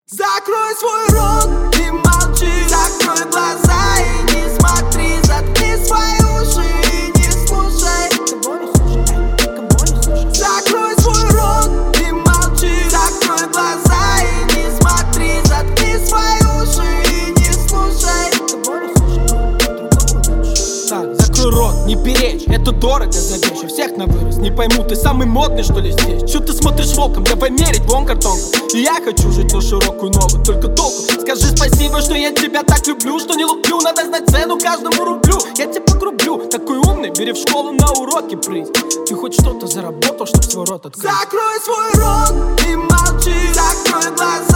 Закрой свой рот и молчи, закрой глаза и не смотри, заткни свои уши и не слушай. Закрой свой рот и молчи, закрой глаза и не смотри, заткни свои уши и не слушай. Так, закрой рот, не перечь, это дорого за вещи. Всех на вырос, не пойму, ты самый модный что ли здесь? Чё ты смотришь волком, я померить вон картонку. И я хочу жить на широкую ногу, только толку. Скажи спасибо, что я тебя так люблю, что не луплю, надо знать цену каждому рублю. Я тебя погрублю, такой умный, бери в школу на уроки прыть. Ты хоть что-то заработал, чтоб свой рот открыть. Закрой свой рот и молчи, закрой глаза